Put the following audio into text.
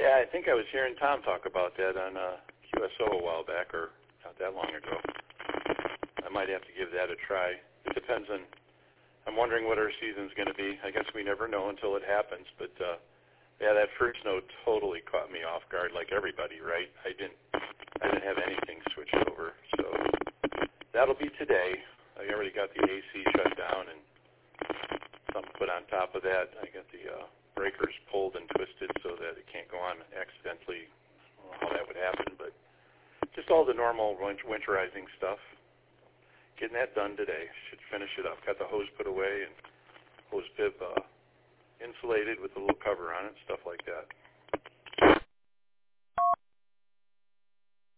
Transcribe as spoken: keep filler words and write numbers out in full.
Yeah, I think I was hearing Tom talk about that on uh, Q S O a while back, or not that long ago. I might have to give that a try. It depends on, I'm wondering what our season's going to be. I guess we never know until it happens, but uh, yeah, that first snow totally caught me off guard, like everybody, right? I didn't, I didn't have anything switched over, so that'll be today. I already got the A C shut down and something put on top of that. I got the uh, breakers pulled and twisted so that it can't go on accidentally. I don't know how that would happen, but just all the normal winterizing stuff. Getting that done today. Should finish it up. Got the hose put away and hose bib uh, insulated with a little cover on it, stuff like that.